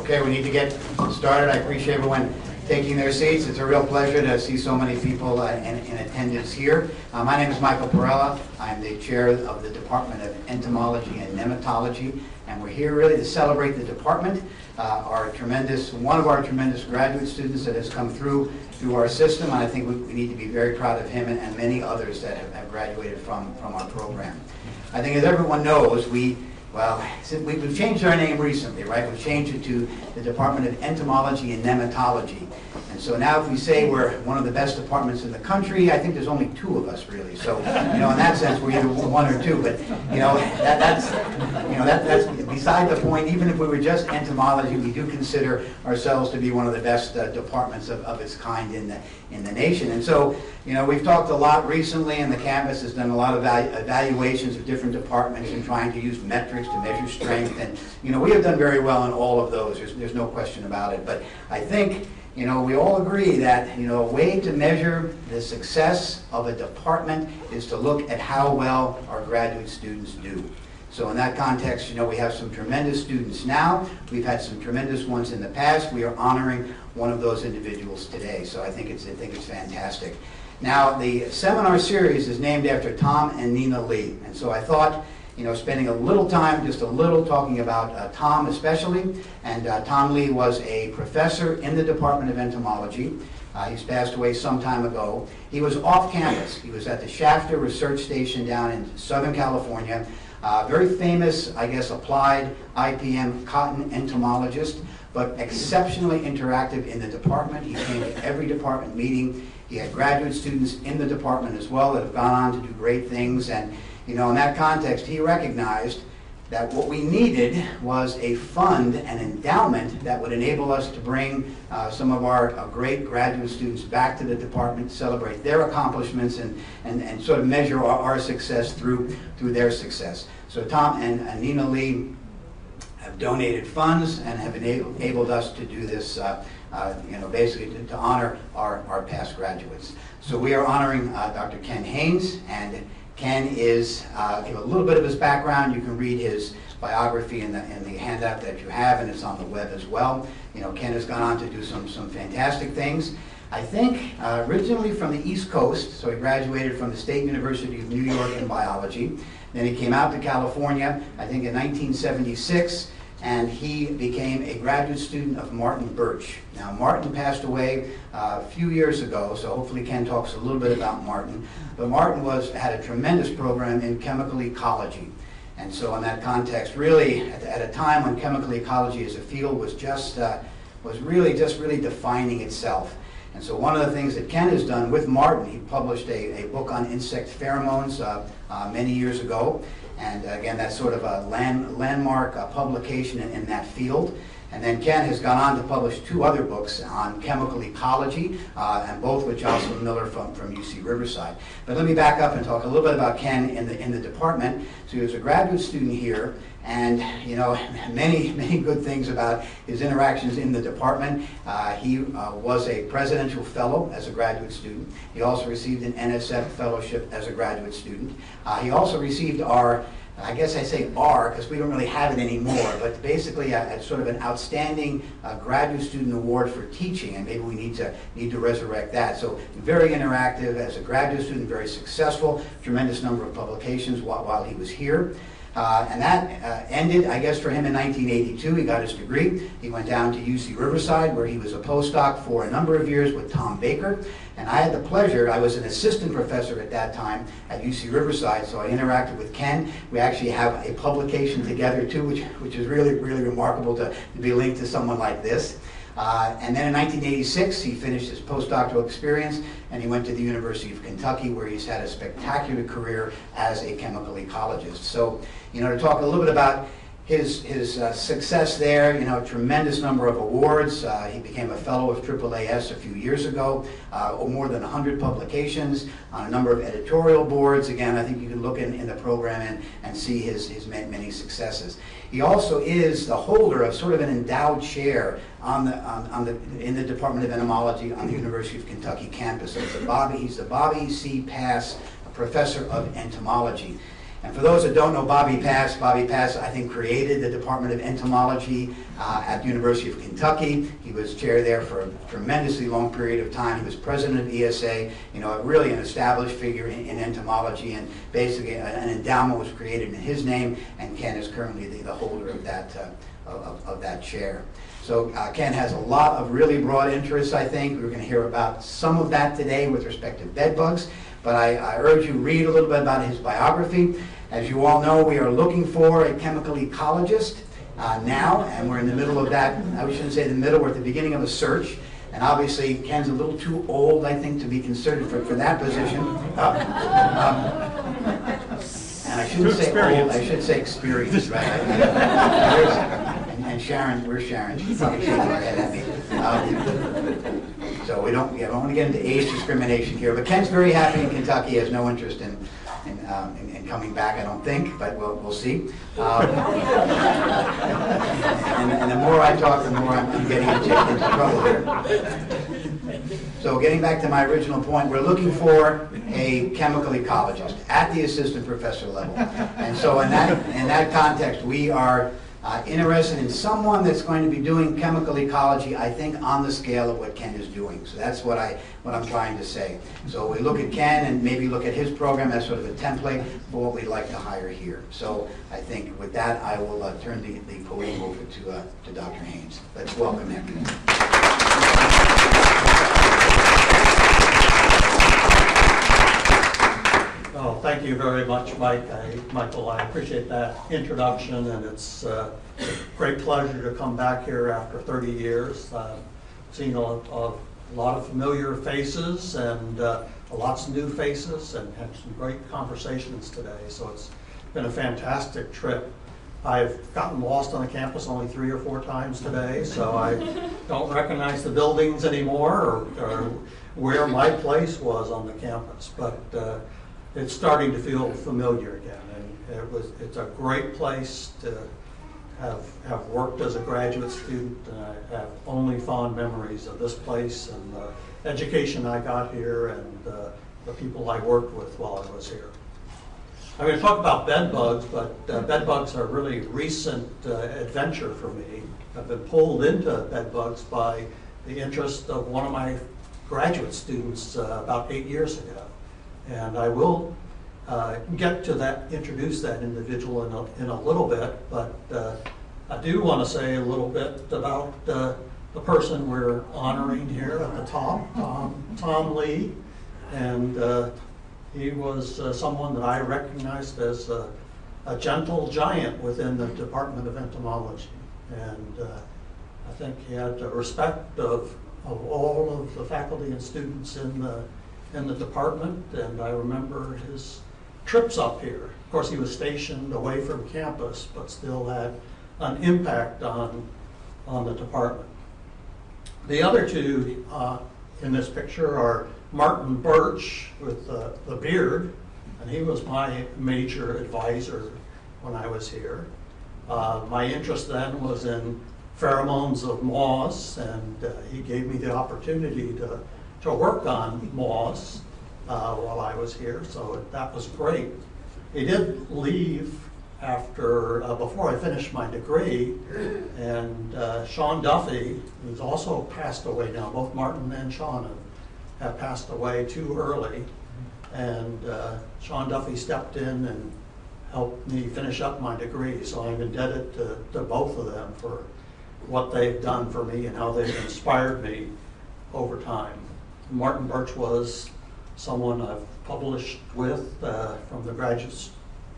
Okay, we need to get started. I appreciate everyone taking their seats. It's a real pleasure to see so many people in attendance here. My name is Michael Perella. I'm the chair of the Department of Entomology and Nematology, and we're here really to celebrate the department, one of our tremendous graduate students that has come through our system, and I think we need to be very proud of him and many others that have graduated from our program. I think, as everyone knows, we've changed our name recently, right? We've changed it to the Department of Entomology and Nematology. And so now if we say we're one of the best departments in the country, I think there's only two of us really. So, in that sense, we're either one or two. But, that's beside the point. Even if we were just entomology, we do consider ourselves to be one of the best departments of its kind in the nation. And so, we've talked a lot recently, and the campus has done a lot of evaluations of different departments and trying to use metrics to measure strength. And, we have done very well in all of those. There's no question about it. But I think, we all agree that, a way to measure the success of a department is to look at how well our graduate students do. So in that context, we have some tremendous students now. We've had some tremendous ones in the past. We are honoring one of those individuals today. So I think it's fantastic. Now, the seminar series is named after Tom and Nina Lee. And so I thought, spending a little time, just a little, talking about Tom especially. And Tom Lee was a professor in the Department of Entomology. He's passed away some time ago. He was off campus. He was at the Shafter Research Station down in Southern California. Very famous, applied IPM cotton entomologist, but exceptionally interactive in the department. He came to every department meeting. He had graduate students in the department as well that have gone on to do great things. And in that context, he recognized that what we needed was a fund, an endowment that would enable us to bring some of our great graduate students back to the department, celebrate their accomplishments, and sort of measure our success through their success. So Tom and Nina Lee have donated funds and have enabled us to do this, basically to honor our past graduates. So we are honoring Dr. Ken Haynes, and Ken is, a little bit of his background. You can read his biography in the handout that you have, and it's on the web as well. Ken has gone on to do some fantastic things. I think originally from the East Coast, so he graduated from the State University of New York in biology. Then he came out to California, I think in 1976, and he became a graduate student of Martin Birch. Now, Martin passed away a few years ago, so hopefully Ken talks a little bit about Martin. But Martin had a tremendous program in chemical ecology. And so in that context, really, at a time when chemical ecology as a field was really defining itself. And so one of the things that Ken has done with Martin, he published a book on insect pheromones many years ago. And again, that's sort of a landmark publication in that field. And then Ken has gone on to publish two other books on chemical ecology, and both with Jocelyn Miller from UC Riverside. But let me back up and talk a little bit about Ken in the department. So he was a graduate student here, and many good things about his interactions in the department. He was a presidential fellow as a graduate student. He also received an NSF fellowship as a graduate student. He also received I guess I say R because we don't really have it anymore, but basically a sort of an outstanding graduate student award for teaching, and maybe we need to resurrect that. So very interactive as a graduate student, very successful, tremendous number of publications while he was here. And that ended, I guess, for him in 1982. He got his degree. He went down to UC Riverside, where he was a postdoc for a number of years with Tom Baker. And I had the pleasure, I was an assistant professor at that time at UC Riverside, so I interacted with Ken. We actually have a publication together, too, which is really remarkable to be linked to someone like this. And then in 1986, he finished his postdoctoral experience, and he went to the University of Kentucky, where he's had a spectacular career as a chemical ecologist. So, to talk a little bit about his success there, a tremendous number of awards. He became a fellow of AAAS a few years ago, more than 100 publications, on a number of editorial boards. Again, I think you can look in the program and see his many successes. He also is the holder of sort of an endowed chair in the Department of Entomology on the University of Kentucky campus. So he's the Bobby C. Pass Professor of Entomology. And for those that don't know Bobby Pass, I think, created the Department of Entomology at the University of Kentucky. He was chair there for a tremendously long period of time. He was president of ESA, really an established figure in entomology, and basically an endowment was created in his name, and Ken is currently the holder of that chair. So Ken has a lot of really broad interests, I think. We're going to hear about some of that today with respect to bed bugs, but I urge you to read a little bit about his biography. As you all know, we are looking for a chemical ecologist now, and we're in the middle of that. I shouldn't say the middle, we're at the beginning of a search. And obviously, Ken's a little too old, I think, to be considered for that position. And I shouldn't say old, I should say experienced, right? And Sharon, where's Sharon? She's probably shaking her head at me. So we don't want to get into age discrimination here. But Ken's very happy in Kentucky. He has no interest in coming back, I don't think, but we'll see. And the more I talk, the more I'm getting into trouble here. So getting back to my original point, we're looking for a chemical ecologist at the assistant professor level. And so in that context, we are interested in someone that's going to be doing chemical ecology, I think, on the scale of what Ken is doing. So that's what I'm trying to say. So we look at Ken and maybe look at his program as sort of a template for what we'd like to hire here. So I think with that, I will turn the podium over to Dr. Haynes. Let's welcome him. Oh, thank you very much, Michael. I appreciate that introduction, and it's a great pleasure to come back here after 30 years. I've seen a lot of familiar faces and lots of new faces, and had some great conversations today. So it's been a fantastic trip. I've gotten lost on the campus only 3 or 4 times today, so I don't recognize the buildings anymore or where my place was on the campus. But it's starting to feel familiar again, and it's a great place to have worked as a graduate student, and I have only fond memories of this place and the education I got here and the people I worked with while I was here. I'm going to talk about bed bugs, but bed bugs are a really recent adventure for me. I've been pulled into bed bugs by the interest of one of my graduate students about 8 years ago. And I will get to that, introduce that individual in a little bit, but I do want to say a little bit about the person we're honoring here at the top, Tom Lee. And he was someone that I recognized as a gentle giant within the Department of Entomology. And I think he had the respect of all of the faculty and students in the department, and I remember his trips up here. Of course, he was stationed away from campus, but still had an impact on the department. The other two in this picture are Martin Birch with the beard, and he was my major advisor when I was here. My interest then was in pheromones of moths, and he gave me the opportunity to work on moths while I was here, so that was great. He did leave before I finished my degree, and Sean Duffy, who's also passed away now. Both Martin and Sean have passed away too early, and Sean Duffy stepped in and helped me finish up my degree, so I'm indebted to both of them for what they've done for me and how they've inspired me over time. Martin Birch was someone I've published with from the graduate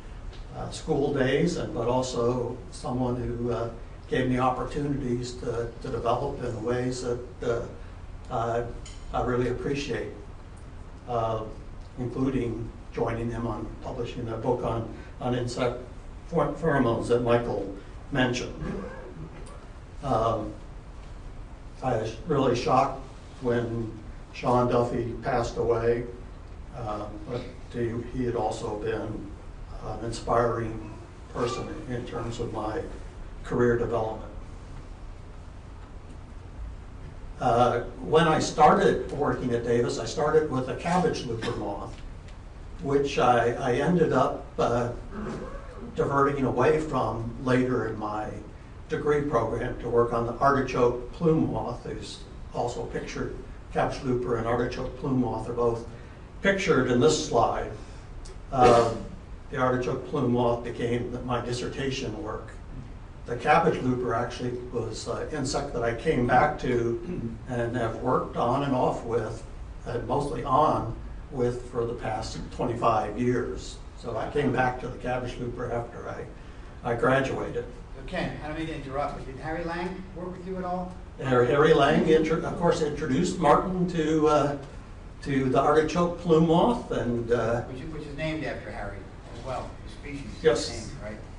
school days, but also someone who gave me opportunities to develop in ways that I really appreciate, including joining him on publishing a book on insect pheromones that Michael mentioned. I was really shocked when Sean Duffy passed away, but he had also been an inspiring person in terms of my career development. When I started working at Davis, I started with a cabbage looper moth, which I ended up diverting away from later in my degree program to work on the artichoke plume moth, who's also pictured. Cabbage looper and artichoke plume moth are both pictured in this slide. The artichoke plume moth became my dissertation work. The cabbage looper actually was an insect that I came back to and have worked on and off with, mostly on with for the past 25 years. So I came back to the cabbage looper after I graduated. So Ken, I don't mean to interrupt, but did Harry Lang work with you at all? Harry Lang, of course, introduced Martin to the artichoke plume moth, and Which is named after Harry as well, the species. Yes. Named,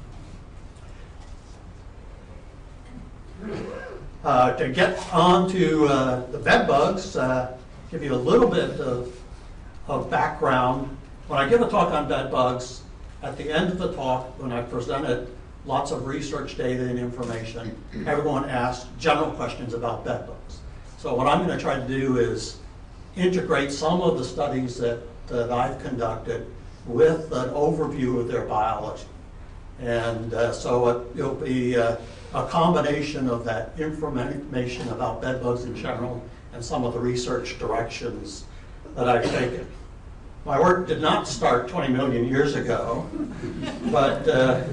right? To get on to the bed bugs, give you a little bit of background. When I give a talk on bed bugs, at the end of the talk, when I presented lots of research data and information, everyone asked general questions about bed bugs. So what I'm going to try to do is integrate some of the studies that I've conducted with an overview of their biology. And so it'll be a combination of that information about bed bugs in general and some of the research directions that I've taken. My work did not start 20 million years ago, but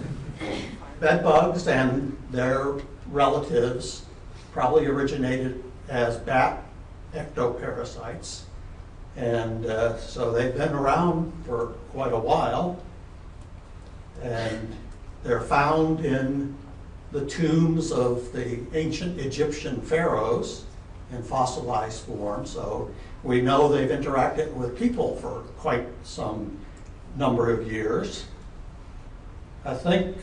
bed bugs and their relatives probably originated as bat ectoparasites. And so they've been around for quite a while. And they're found in the tombs of the ancient Egyptian pharaohs in fossilized form. So we know they've interacted with people for quite some number of years. I think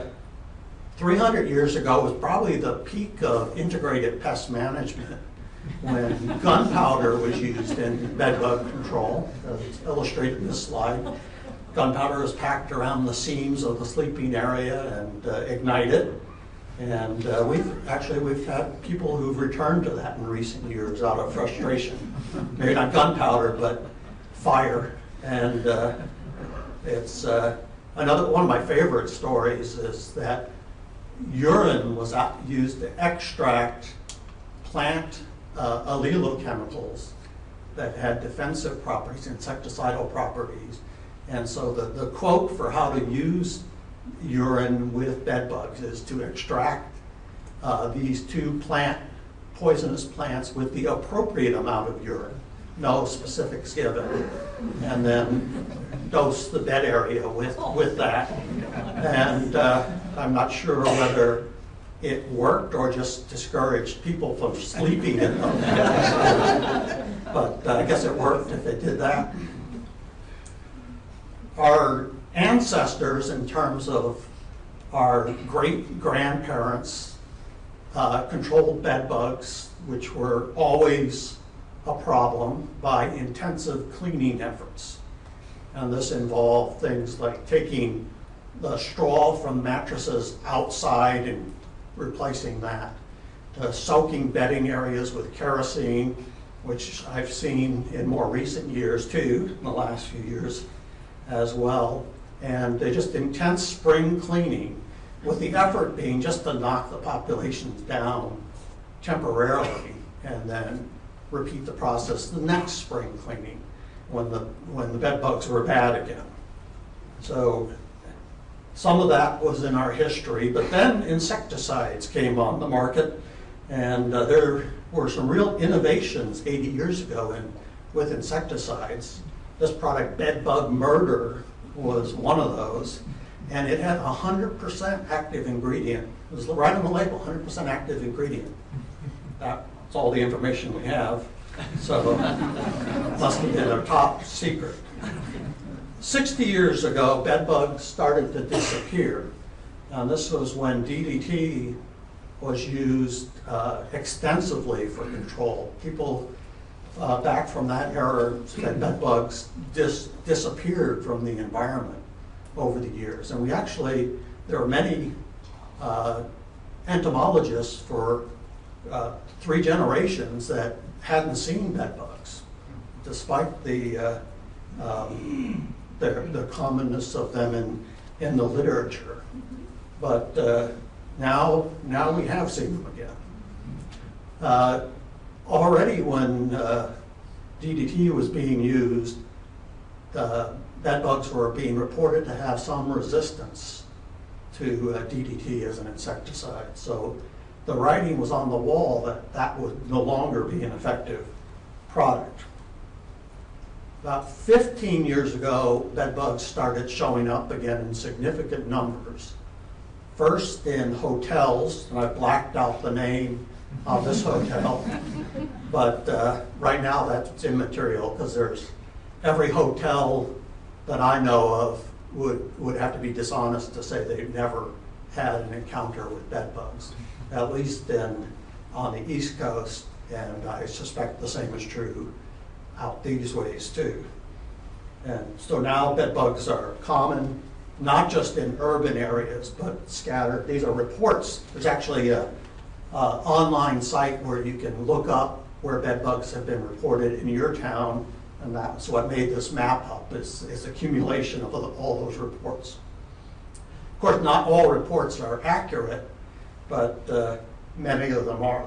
300 years ago was probably the peak of integrated pest management when gunpowder was used in bedbug control, as illustrated in this slide. Gunpowder is packed around the seams of the sleeping area and ignited. And we've had people who've returned to that in recent years out of frustration. Maybe not gunpowder, but fire. And it's another one of my favorite stories is that urine was used to extract plant allelochemicals that had defensive properties, insecticidal properties. And so the quote for how to use urine with bed bugs is to extract these two poisonous plants with the appropriate amount of urine, no specifics given, and then dose the bed area with that. And I'm not sure whether it worked or just discouraged people from sleeping in them. But I guess it worked if it did that. Our ancestors, in terms of our great-grandparents, controlled bed bugs, which were always a problem, by intensive cleaning efforts. And this involved things like taking the straw from mattresses outside and replacing that, to soaking bedding areas with kerosene, which I've seen in more recent years too, in the last few years as well. And they just intense spring cleaning, with the effort being just to knock the populations down temporarily and then repeat the process the next spring cleaning when the bed bugs were bad again. So some of that was in our history, but then insecticides came on the market, and there were some real innovations 80 years ago with insecticides. This product, Bed Bug Murder, was one of those, and it had 100% active ingredient. It was right on the label, 100% active ingredient. That's all the information we have, so it must have been a top secret. 60 years ago, bed bugs started to disappear. And this was when DDT was used extensively for control. People back from that era said bed bugs disappeared from the environment over the years. And there are many entomologists for 3 generations that hadn't seen bed bugs, despite the the commonness of them in the literature. But now we have seen them again. Already when DDT was being used, bed bugs were being reported to have some resistance to DDT as an insecticide. So the writing was on the wall that that would no longer be an effective product. About 15 years ago, bed bugs started showing up again in significant numbers. First in hotels, and I blacked out the name of this hotel, but right now that's immaterial because there's every hotel that I know of would have to be dishonest to say they've never had an encounter with bed bugs, at least on the East Coast, and I suspect the same is true out these ways too. And so now bed bugs are common, not just in urban areas, but scattered. These are reports. There's actually a online site where you can look up where bed bugs have been reported in your town, and that's what made this map up, is accumulation of all those reports. Of course, not all reports are accurate, but many of them are.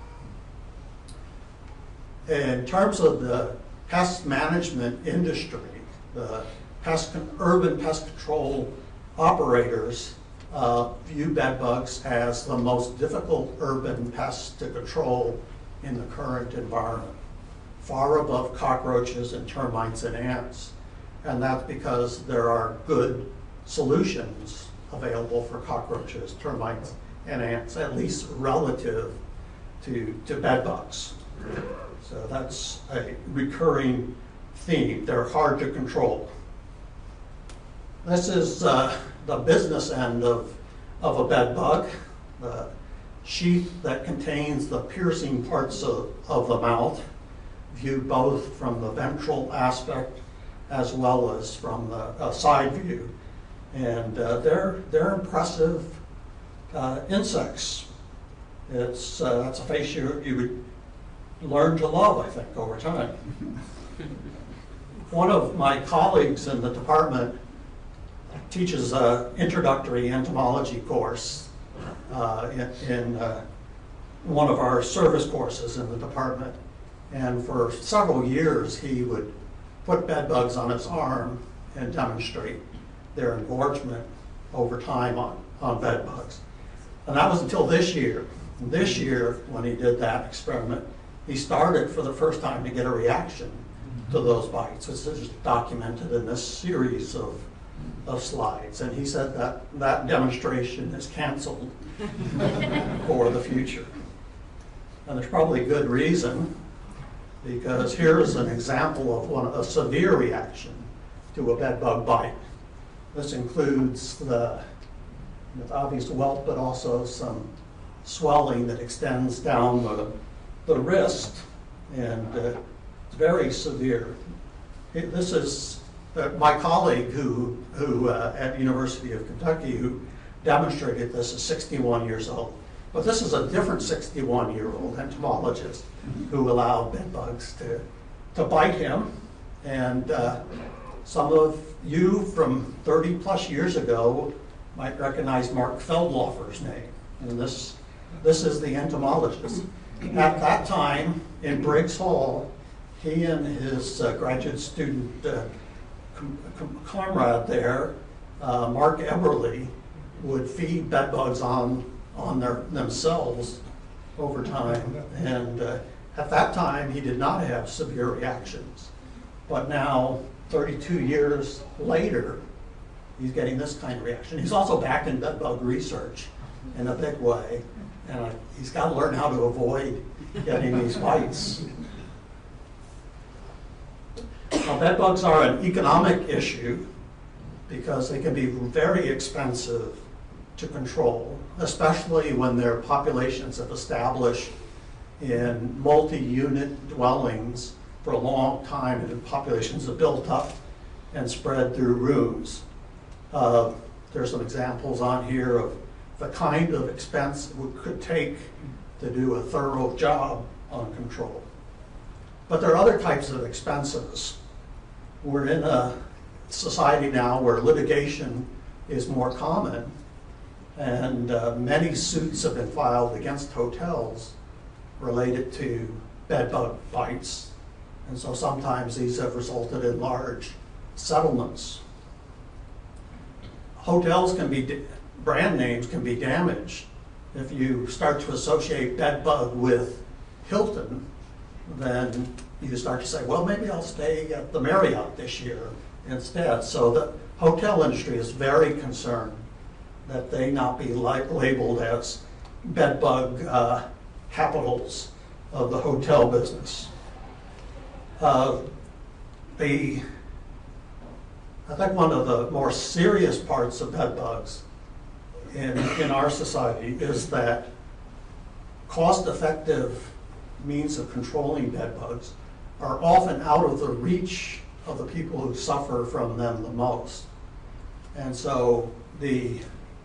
In terms of the pest management industry, the urban pest control operators view bed bugs as the most difficult urban pests to control in the current environment, far above cockroaches and termites and ants. And that's because there are good solutions available for cockroaches, termites, and ants, at least relative to bed bugs. So that's a recurring theme. They're hard to control. This is the business end of a bed bug, the sheath that contains the piercing parts of the mouth, viewed both from the ventral aspect as well as from the side view. And they're impressive insects. That's a face you would learn to love, I think, over time. One of my colleagues in the department teaches an introductory entomology course in one of our service courses in the department. And for several years, he would put bed bugs on his arm and demonstrate their engorgement over time on bed bugs. And that was until this year. And this year, when he did that experiment, he started for the first time to get a reaction to those bites, which is documented in this series of slides. And he said that demonstration is canceled for the future. And there's probably good reason, because here's an example of a severe reaction to a bed bug bite. This includes the obvious welt, but also some swelling that extends down the wrist, and it's very severe. This is my colleague who at the University of Kentucky, who demonstrated this, is 61 years old. But this is a different 61-year-old entomologist who allowed bed bugs to bite him. And some of you from 30 plus years ago might recognize Mark Feldlofer's name. And this is the entomologist. At that time in Briggs Hall, he and his graduate student comrade there, Mark Eberly, would feed bed bugs on themselves over time. And at that time, he did not have severe reactions. But now, 32 years later, he's getting this kind of reaction. He's also back in bed bug research in a big way. And he's got to learn how to avoid getting these bites. Now, bed bugs are an economic issue because they can be very expensive to control, especially when their populations have established in multi-unit dwellings for a long time, and populations have built up and spread through rooms. There's some examples on here of the kind of expense it could take to do a thorough job on control. But there are other types of expenses. We're in a society now where litigation is more common, and many suits have been filed against hotels related to bed bug bites. And so sometimes these have resulted in large settlements. Hotels can be, brand names can be damaged. If you start to associate bed bug with Hilton, then you start to say, well, maybe I'll stay at the Marriott this year instead. So the hotel industry is very concerned that they not be labeled as bed bug capitals of the hotel business. I think one of the more serious parts of bed bugs in our society is that cost-effective means of controlling bed bugs are often out of the reach of the people who suffer from them the most. And so the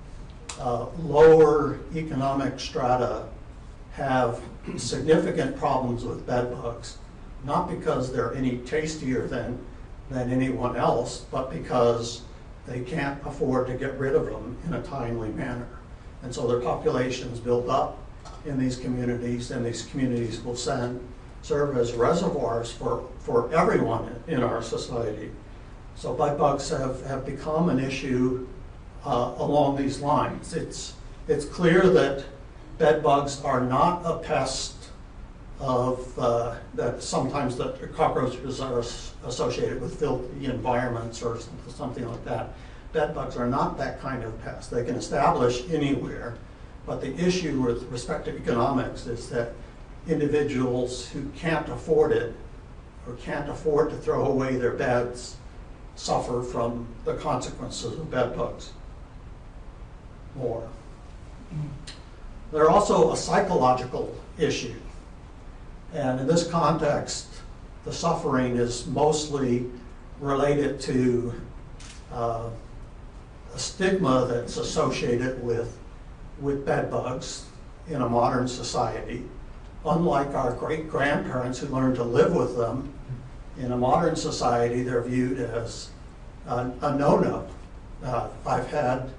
lower economic strata have significant problems with bed bugs, not because they're any tastier than anyone else, but because they can't afford to get rid of them in a timely manner. And so their populations build up in these communities, and these communities will serve as reservoirs for everyone in our society. So bed bugs have become an issue along these lines. It's clear that bed bugs are not a pest of that sometimes the cockroaches are associated with filthy environments or something like that. Bed bugs are not that kind of pest. They can establish anywhere, but the issue with respect to economics is that individuals who can't afford it or can't afford to throw away their beds suffer from the consequences of bed bugs more. They're also a psychological issue. And in this context, the suffering is mostly related to a stigma that's associated with bed bugs in a modern society. Unlike our great-grandparents who learned to live with them, in a modern society, they're viewed as a no-no. I've had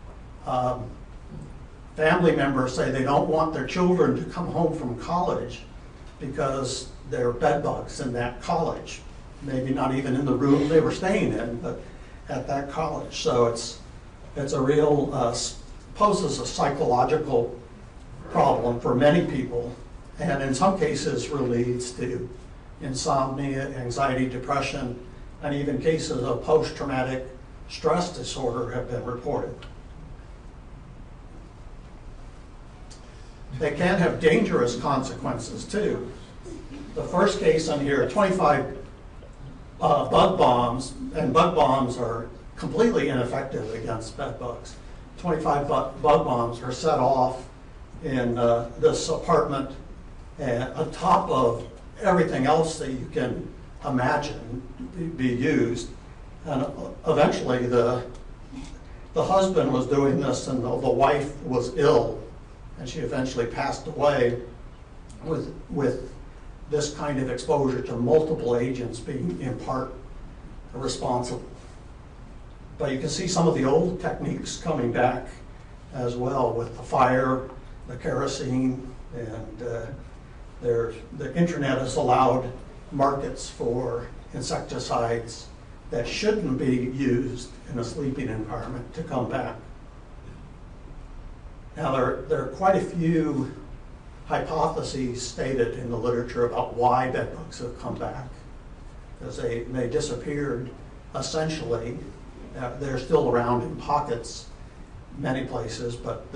family members say they don't want their children to come home from college because there are bed bugs in that college. Maybe not even in the room they were staying in, but at that college. So it's a real, poses a psychological problem for many people, and in some cases really leads to insomnia, anxiety, depression, and even cases of post-traumatic stress disorder have been reported. They can have dangerous consequences too. The first case on here, 25 bug bombs, and bug bombs are completely ineffective against bed bugs. 25 bug bombs are set off in this apartment on top of everything else that you can imagine be used. And eventually the husband was doing this and the wife was ill, and she eventually passed away with this kind of exposure to multiple agents being in part responsible. But you can see some of the old techniques coming back as well with the fire, the kerosene, and the internet has allowed markets for insecticides that shouldn't be used in a sleeping environment to come back. Now, there are quite a few hypotheses stated in the literature about why bed bugs have come back, because they disappeared essentially. They're still around in pockets, many places, but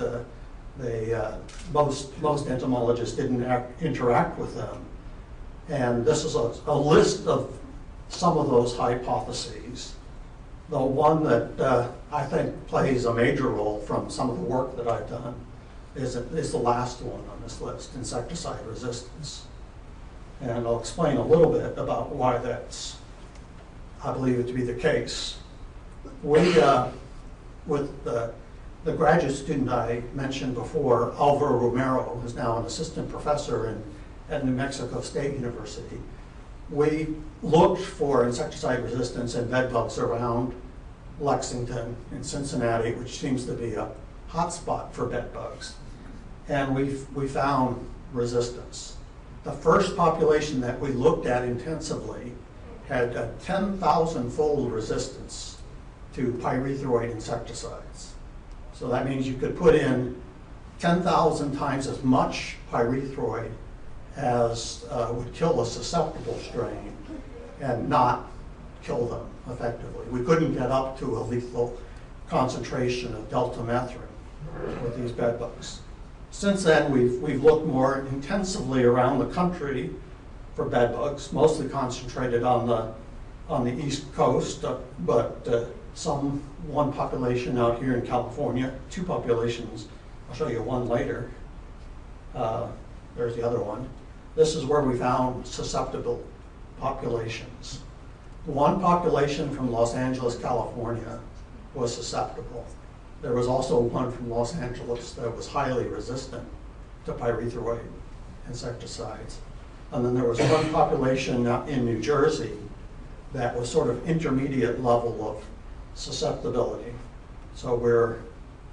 most entomologists didn't interact with them. And this is a list of some of those hypotheses. The one that I think plays a major role from some of the work that I've done is the last one on this list, insecticide resistance. And I'll explain a little bit about why that's, I believe it to be the case. With the graduate student I mentioned before, Alvaro Romero, who's now an assistant professor at New Mexico State University, we looked for insecticide resistance in bed bugs around Lexington and Cincinnati, which seems to be a hotspot for bed bugs. And we found resistance. The first population that we looked at intensively had a 10,000-fold resistance to pyrethroid insecticides. So that means you could put in 10,000 times as much pyrethroid as would kill a susceptible strain and not kill them effectively. We couldn't get up to a lethal concentration of deltamethrin with these bed bugs. Since then, we've looked more intensively around the country for bed bugs, mostly concentrated on the East Coast, but one population out here in California, two populations. I'll show you one later. There's the other one. This is where we found susceptible populations. One population from Los Angeles, California was susceptible. There was also one from Los Angeles that was highly resistant to pyrethroid insecticides. And then there was one population in New Jersey that was sort of intermediate level of susceptibility. So where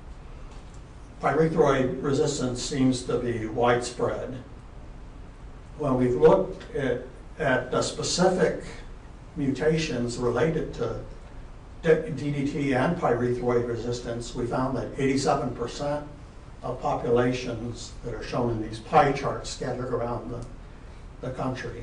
pyrethroid resistance seems to be widespread. When we've looked at the specific mutations related to DDT and pyrethroid resistance, we found that 87% of populations that are shown in these pie charts scattered around the country,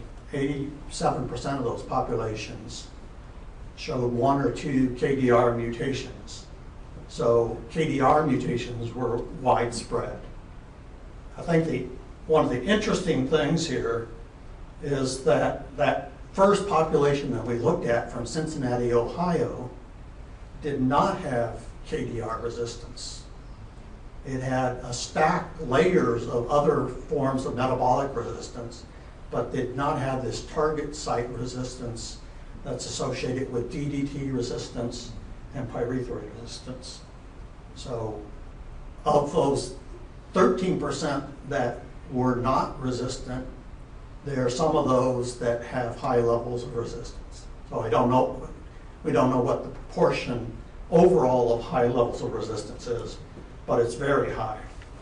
87% of those populations showed one or two KDR mutations. So KDR mutations were widespread. I think one of the interesting things here is that first population that we looked at from Cincinnati, Ohio, did not have KDR resistance. It had a stacked layers of other forms of metabolic resistance, but did not have this target site resistance that's associated with DDT resistance and pyrethroid resistance. So of those 13% that were not resistant, there are some of those that have high levels of resistance. So we don't know what the proportion overall of high levels of resistance is, but it's very high.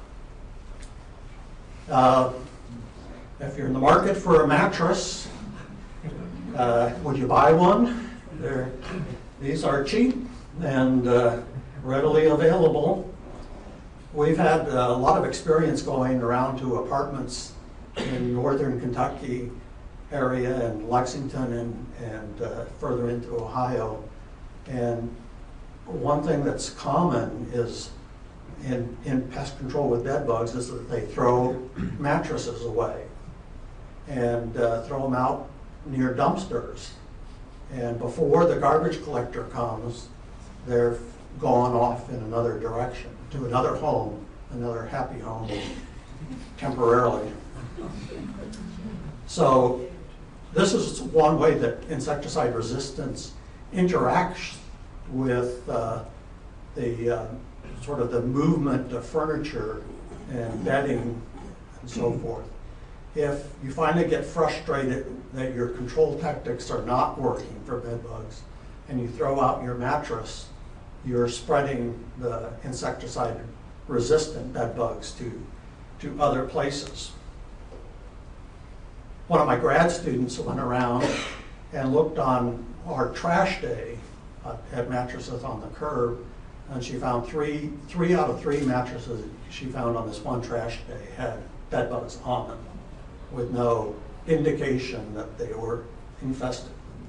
If you're in the market for a mattress, would you buy one? These are cheap and readily available. We've had a lot of experience going around to apartments in northern Kentucky area and Lexington and further into Ohio. And one thing that's common is in pest control with bed bugs is that they throw mattresses away and throw them out near dumpsters. And before the garbage collector comes, they're gone off in another direction to another home, another happy home, temporarily. So this is one way that insecticide resistance interacts with the sort of the movement of furniture and bedding and so forth. If you finally get frustrated that your control tactics are not working for bed bugs and you throw out your mattress, you're spreading the insecticide resistant bed bugs to other places. One of my grad students went around and looked on our trash day at mattresses on the curb, and she found three out of three mattresses she found on this one trash day had bed bugs on them with no indication that they were infested.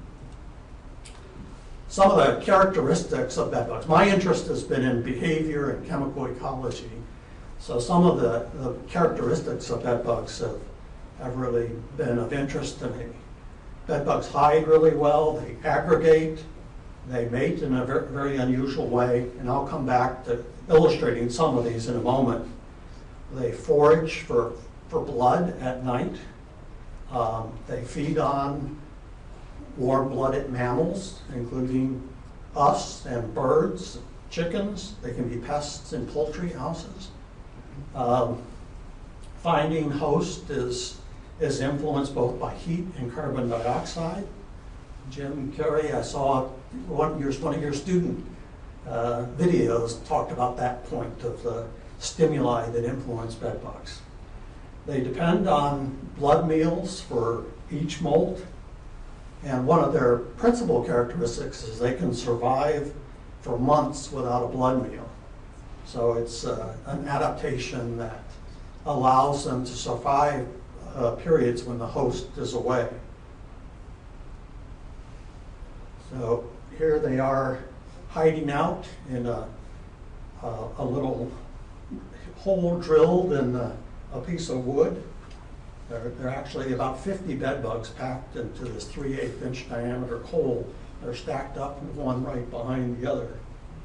Some of the characteristics of bed bugs. My interest has been in behavior and chemical ecology. So some of the characteristics of bed bugs have really been of interest to me. Bed bugs hide really well, they aggregate, they mate in a very, very unusual way, and I'll come back to illustrating some of these in a moment. They forage for blood at night. They feed on warm-blooded mammals, including us and birds, chickens. They can be pests in poultry houses. Finding host is is influenced both by heat and carbon dioxide. Jim Carey, I saw one of your student videos talked about that point of the stimuli that influence bedbugs. They depend on blood meals for each molt, and one of their principal characteristics is they can survive for months without a blood meal. So it's an adaptation that allows them to survive periods when the host is away. So here they are hiding out in a little hole drilled in a piece of wood. There are actually about 50 bed bugs packed into this 3/8 inch diameter hole. They're stacked up, one right behind the other.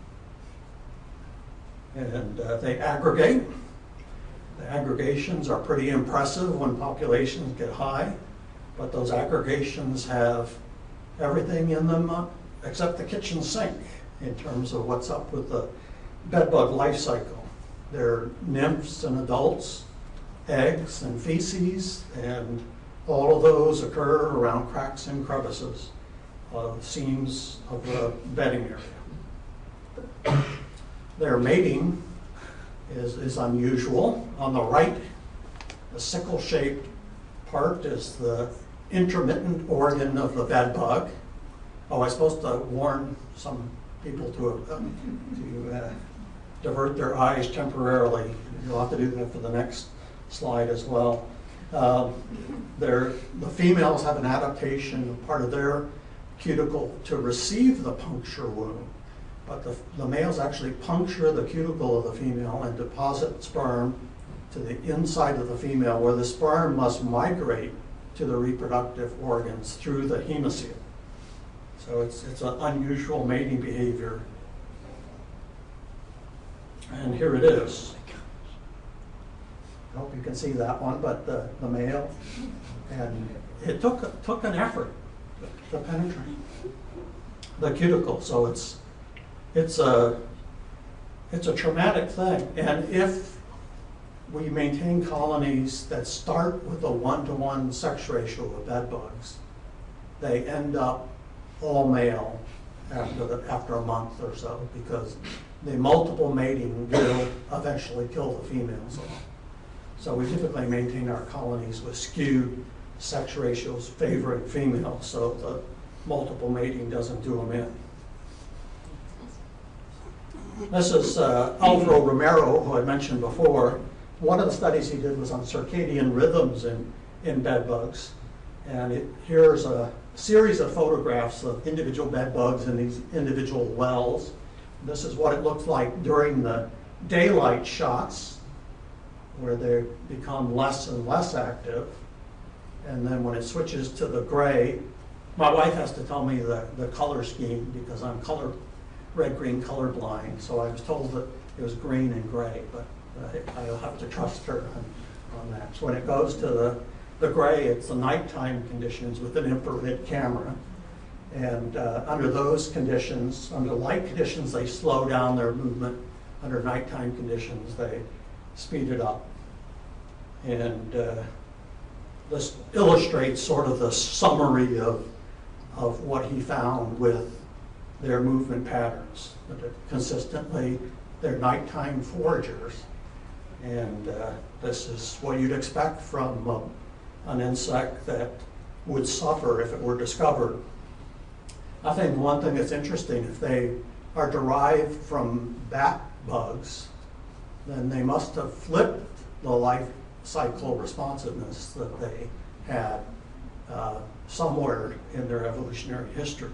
And they aggregate. The aggregations are pretty impressive when populations get high, but those aggregations have everything in them except the kitchen sink in terms of what's up with the bedbug life cycle. They're nymphs and adults, eggs and feces, and all of those occur around cracks and crevices, seams of the bedding area. Their mating is unusual. On the right, the sickle-shaped part is the intermittent organ of the bed bug. Oh, I'm supposed to warn some people to divert their eyes temporarily. You'll have to do that for the next slide as well. The females have an adaptation, part of their cuticle, to receive the puncture wound. But the males actually puncture the cuticle of the female and deposit sperm to the inside of the female, where the sperm must migrate to the reproductive organs through the hemocoel. So it's an unusual mating behavior. And here it is. I hope you can see that one, but the male. And it took an effort to penetrate the cuticle. So it's a traumatic thing. And if we maintain colonies that start with a 1-to-1 sex ratio of bed bugs, they end up all male after a month or so, because the multiple mating will eventually kill the females off. So we typically maintain our colonies with skewed sex ratios favoring females, so the multiple mating doesn't do them in. This is Alvaro Romero, who I mentioned before. One of the studies he did was on circadian rhythms in bed bugs. And here's a series of photographs of individual bed bugs in these individual wells. This is what it looks like during the daylight shots, where they become less and less active. And then when it switches to the gray, my wife has to tell me the color scheme because I'm red-green colorblind, so I was told that it was green and gray, but I'll have to trust her on that. So when it goes to the gray, it's the nighttime conditions with an infrared camera. And under those conditions, under light conditions, they slow down their movement. Under nighttime conditions, they speed it up. And this illustrates sort of the summary of what he found with their movement patterns. Consistently, they're nighttime foragers. And this is what you'd expect from an insect that would suffer if it were discovered. I think one thing that's interesting, if they are derived from bat bugs, then they must have flipped the life cycle responsiveness that they had somewhere in their evolutionary history.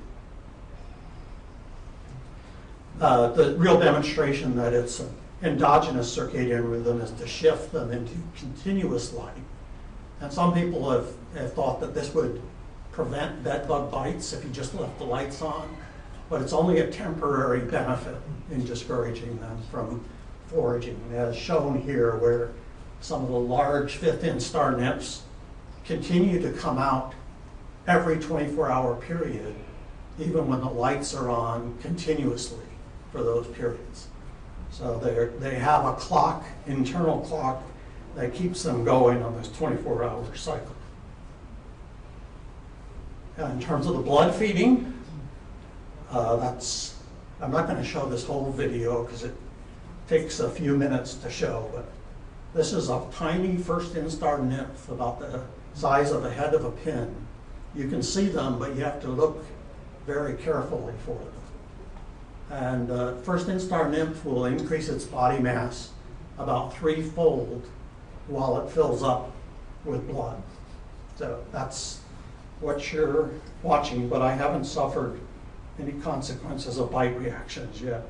The real demonstration that it's an endogenous circadian rhythm is to shift them into continuous light. And some people have thought that this would prevent bed bug bites if you just left the lights on, but it's only a temporary benefit in discouraging them from foraging, as shown here, where some of the large 5th-inch star nymphs continue to come out every 24-hour period, even when the lights are on continuously for those periods. So they have a clock, internal clock, that keeps them going on this 24-hour cycle. In terms of the blood feeding, I'm not going to show this whole video because it takes a few minutes to show, but this is a tiny first instar nymph about the size of the head of a pin. You can see them, but you have to look very carefully for them. And first instar nymph will increase its body mass about 3-fold while it fills up with blood. So that's what you're watching, but I haven't suffered any consequences of bite reactions yet.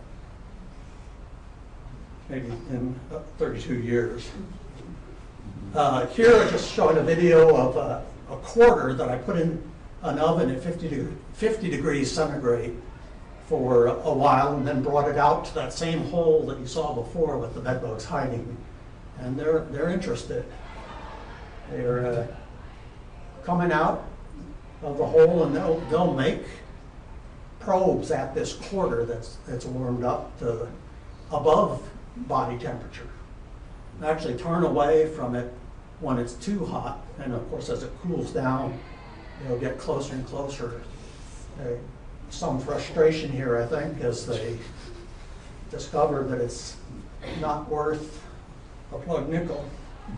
Maybe in 32 years. Here I'm just showing a video of a quarter that I put in an oven at 50 degrees centigrade for a while, and then brought it out to that same hole that you saw before with the bed bugs hiding. And they're interested. They're coming out of the hole, and they'll make probes at this quarter that's warmed up to above body temperature. They actually turn away from it when it's too hot, and of course as it cools down, they'll get closer and closer. Some frustration here, I think, as they discover that it's not worth a plug nickel.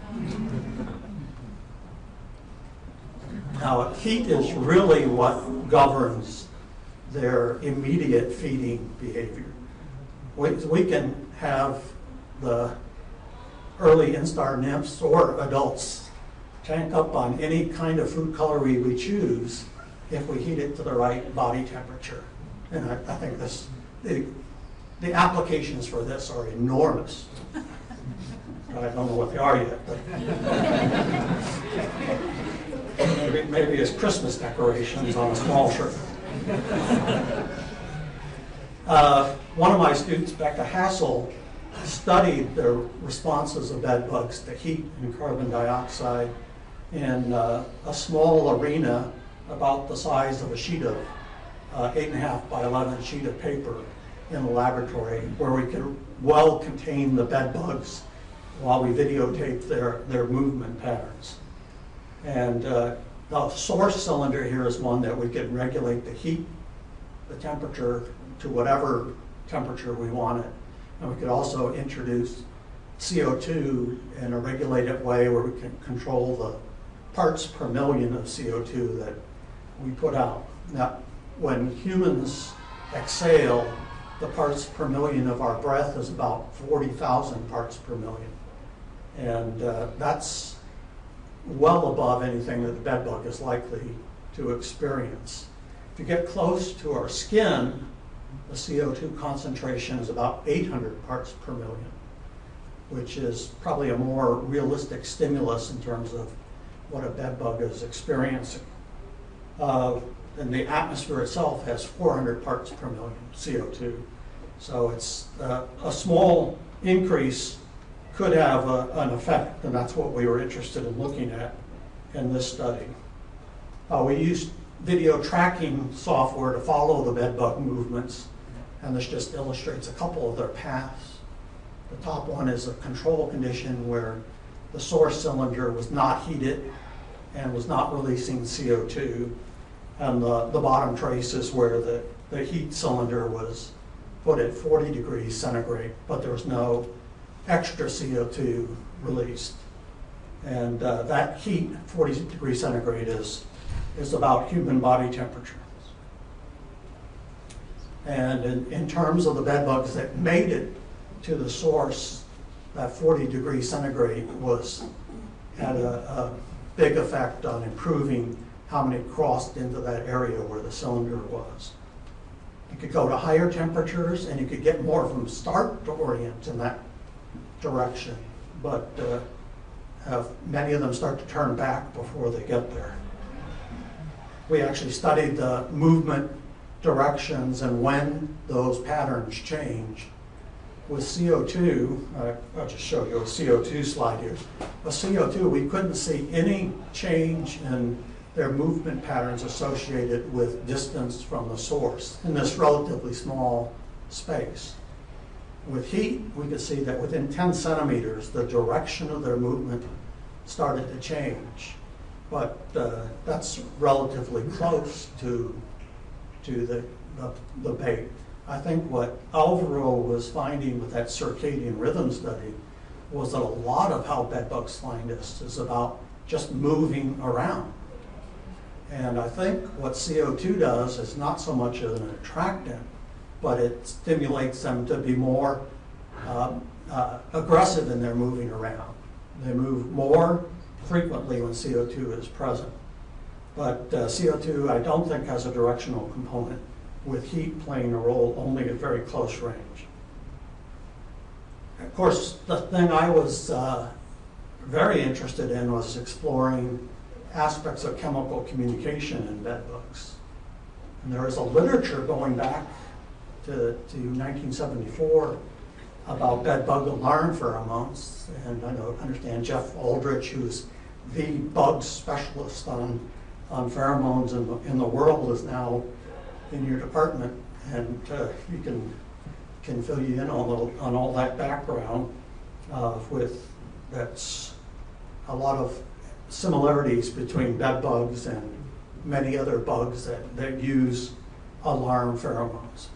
Now, heat is really what governs their immediate feeding behavior. We can have the early instar nymphs or adults tank up on any kind of food coloring we choose if we heat it to the right body temperature. And I think the applications for this are enormous. I don't know what they are yet, but maybe as Christmas decorations on a small tree. One of my students, Becca Hassel, studied the responses of bed bugs to heat and carbon dioxide in a small arena about the size of a sheet of 8.5 by 11 sheet of paper in the laboratory, where we could well contain the bed bugs while we videotaped their movement patterns. And the source cylinder here is one that we could regulate the heat, the temperature to whatever temperature we wanted. And we could also introduce CO2 in a regulated way where we can control the parts per million of CO2 that we put out. Now, when humans exhale, the parts per million of our breath is about 40,000 parts per million. And that's well above anything that the bed bug is likely to experience. If you get close to our skin, the CO2 concentration is about 800 parts per million, which is probably a more realistic stimulus in terms of what a bed bug is experiencing. And the atmosphere itself has 400 parts per million CO2. So it's a small increase could have an effect, and that's what we were interested in looking at in this study. We used video tracking software to follow the bed bug movements, and this just illustrates a couple of their paths. The top one is a control condition where the source cylinder was not heated and was not releasing CO2, and the bottom trace is where the heat cylinder was put at 40 degrees centigrade, but there was no extra CO2 released. And that heat, 40 degrees centigrade, is about human body temperature. And in terms of the bed bugs that made it to the source, that 40 degrees centigrade had a big effect on improving how many crossed into that area where the cylinder was. You could go to higher temperatures and you could get more of them start to orient in that direction, but many of them start to turn back before they get there. We actually studied the movement directions and when those patterns change. With CO2, I'll just show you a CO2 slide here. With CO2, we couldn't see any change in their movement patterns associated with distance from the source in this relatively small space. With heat, we could see that within 10 centimeters, the direction of their movement started to change. but that's relatively close to the bait. I think what Alvaro was finding with that circadian rhythm study was that a lot of how bedbugs find us is about just moving around. And I think what CO2 does is not so much an attractant, but it stimulates them to be more aggressive in their moving around. They move more frequently when CO2 is present. But CO2, I don't think, has a directional component, with heat playing a role only at very close range. Of course, the thing I was very interested in was exploring aspects of chemical communication in bedbugs. And there is a literature going back to 1974 about bedbug alarm pheromones. And I understand Jeff Aldrich, who's the bug specialist on pheromones in the world, is now in your department, and he can fill you in on all that background with that's a lot of similarities between bed bugs and many other bugs that use alarm pheromones.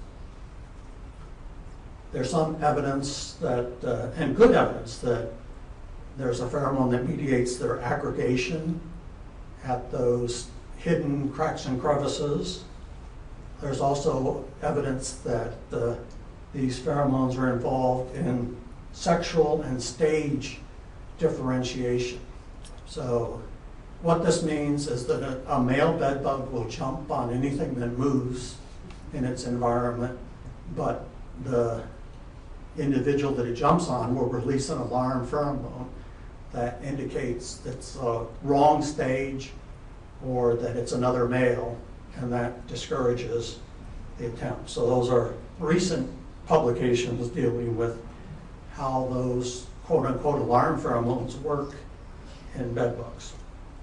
There's some evidence that, and good evidence, that there's a pheromone that mediates their aggregation at those hidden cracks and crevices. There's also evidence that these pheromones are involved in sexual and stage differentiation. So what this means is that a male bedbug will jump on anything that moves in its environment, but the individual that it jumps on will release an alarm pheromone that indicates it's a wrong stage or that it's another male, and that discourages the attempt. So those are recent publications dealing with how those quote-unquote alarm pheromones work in bedbugs.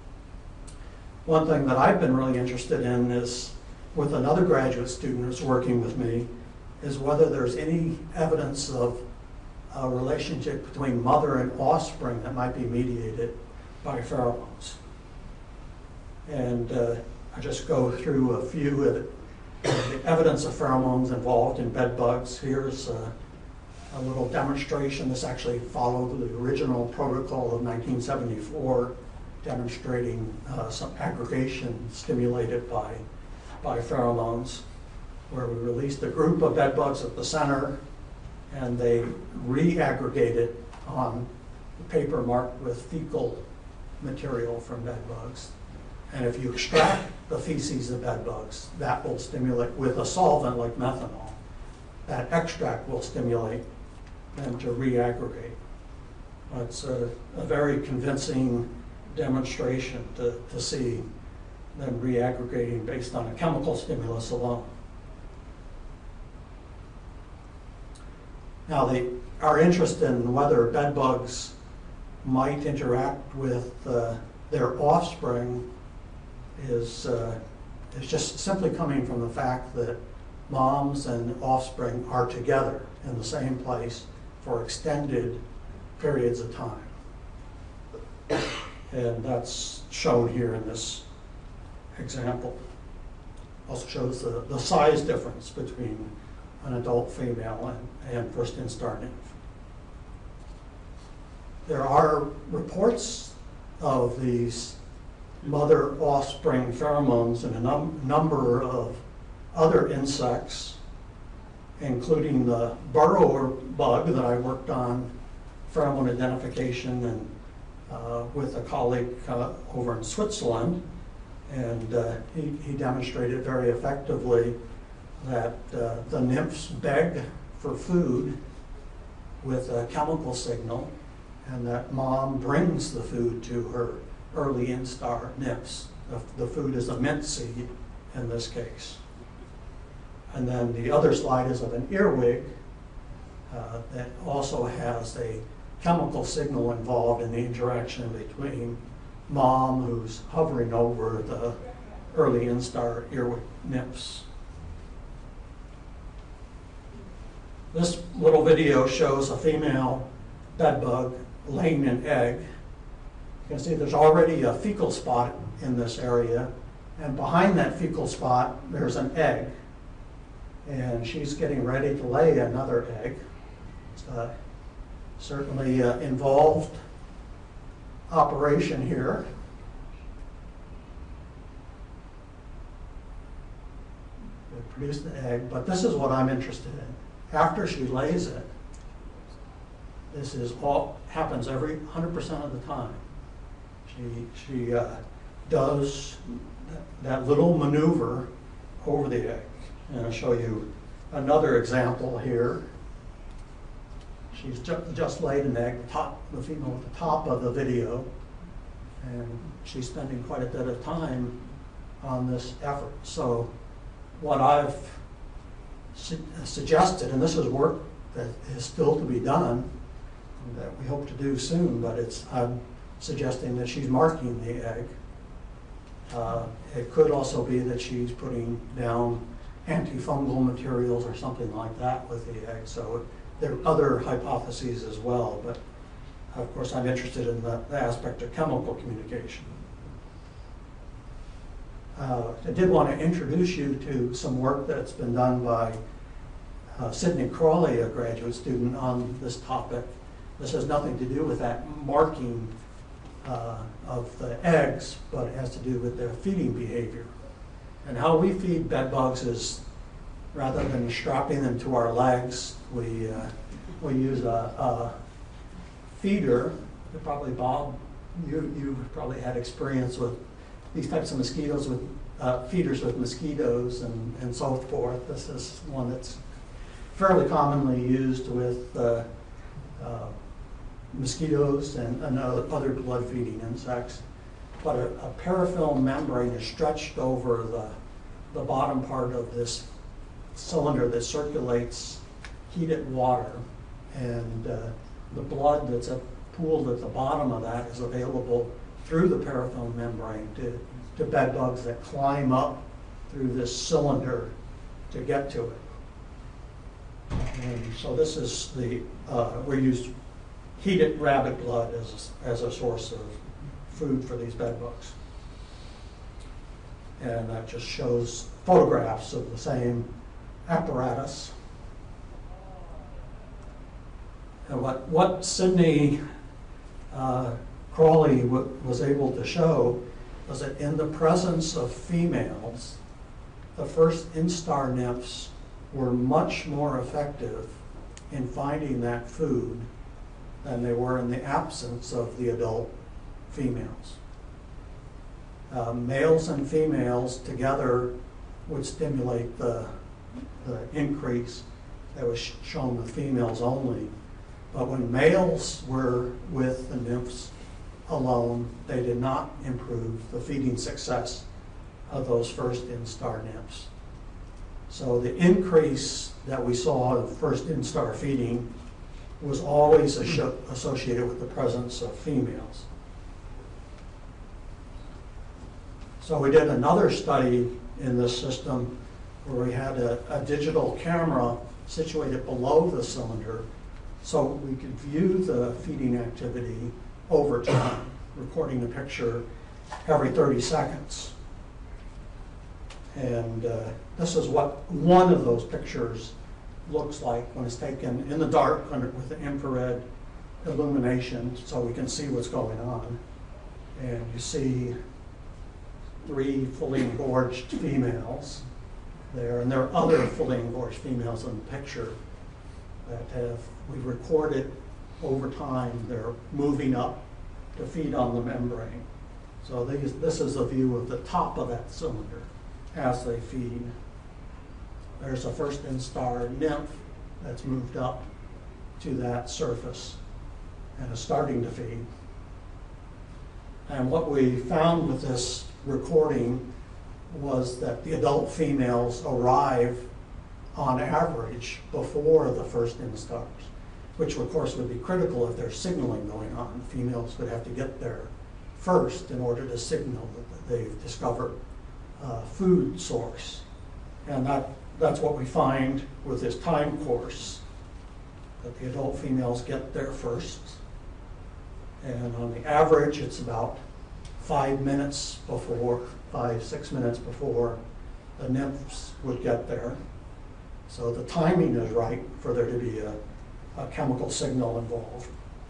One thing that I've been really interested in is, with another graduate student who's working with me, is whether there's any evidence of a relationship between mother and offspring that might be mediated by pheromones. And I just go through a few of the evidence of pheromones involved in bedbugs. Here's a little demonstration. This actually followed the original protocol of 1974, demonstrating some aggregation stimulated by pheromones, where we released a group of bedbugs at the center, and they re-aggregated on the paper marked with fecal material from bedbugs. And if you extract the feces of bedbugs, that will stimulate with a solvent like methanol. That extract will stimulate them to re-aggregate. It's a very convincing demonstration to see them re-aggregating based on a chemical stimulus alone. Now, our interest in whether bedbugs might interact with their offspring is just simply coming from the fact that moms and offspring are together in the same place for extended periods of time. And that's shown here in this example. Also shows the size difference between an adult female and first instar nymph. There are reports of these mother-offspring pheromones in a number of other insects, including the burrower bug that I worked on pheromone identification and with a colleague over in Switzerland. And he demonstrated very effectively that the nymphs beg for food with a chemical signal, and that mom brings the food to her early instar nymphs. The food is a mint seed in this case. And then the other slide is of an earwig that also has a chemical signal involved in the interaction between mom, who's hovering over the early instar earwig nymphs. This little video shows a female bedbug laying an egg, You can see there's already a fecal spot in this area, and behind that fecal spot, there's an egg. And she's getting ready to lay another egg. It's certainly involved operation here. We produce the egg, but this is what I'm interested in. After she lays it, this is all happens every 100% of the time. She does that little maneuver over the egg. And I'll show you another example here. She's just laid an egg, the female at the top of the video, and she's spending quite a bit of time on this effort. So what I've suggested, and this is work that is still to be done, that we hope to do soon, but I'm suggesting that she's marking the egg. It could also be that she's putting down antifungal materials or something like that with the egg. So there are other hypotheses as well, but of course I'm interested in the aspect of chemical communication. I did want to introduce you to some work that's been done by Sidney Crawley, a graduate student, on this topic. This has nothing to do with that marking of the eggs, but it has to do with their feeding behavior. And how we feed bed bugs is, rather than strapping them to our legs, we use a feeder. Probably, Bob, you've probably had experience with these types of mosquitoes, with feeders with mosquitoes and so forth. This is one that's fairly commonly used with mosquitoes and other blood-feeding insects. But a parafilm membrane is stretched over the bottom part of this cylinder that circulates heated water, and the blood that's pooled at the bottom of that is available through the parafilm membrane to bed bugs that climb up through this cylinder to get to it. And so this is we use heated rabbit blood as a source of food for these bed bugs. And that just shows photographs of the same apparatus. And what Sidney Crawley was able to show was that in the presence of females, the first instar nymphs were much more effective in finding that food than they were in the absence of the adult females. Males and females together would stimulate the increase that was shown with females only. But when males were with the nymphs alone, they did not improve the feeding success of those first instar nymphs. So the increase that we saw of first instar feeding was always associated with the presence of females. So we did another study in this system where we had a digital camera situated below the cylinder so we could view the feeding activity over time, recording the picture every 30 seconds. And this is what one of those pictures looks like when it's taken in the dark with the infrared illumination so we can see what's going on. And you see 3 fully engorged females there, and there are other fully engorged females in the picture that we've recorded over time. They're moving up to feed on the membrane. So this is a view of the top of that cylinder as they feed. There's a first instar nymph that's moved up to that surface and is starting to feed. And what we found with this recording was that the adult females arrive on average before the first instars, which of course would be critical if there's signaling going on. Females would have to get there first in order to signal that they've discovered a food source. And that's what we find with this time course, that the adult females get there first, And on the average, it's about 5 minutes before, 5, 6 minutes before the nymphs would get there. So the timing is right for there to be a chemical signal involved.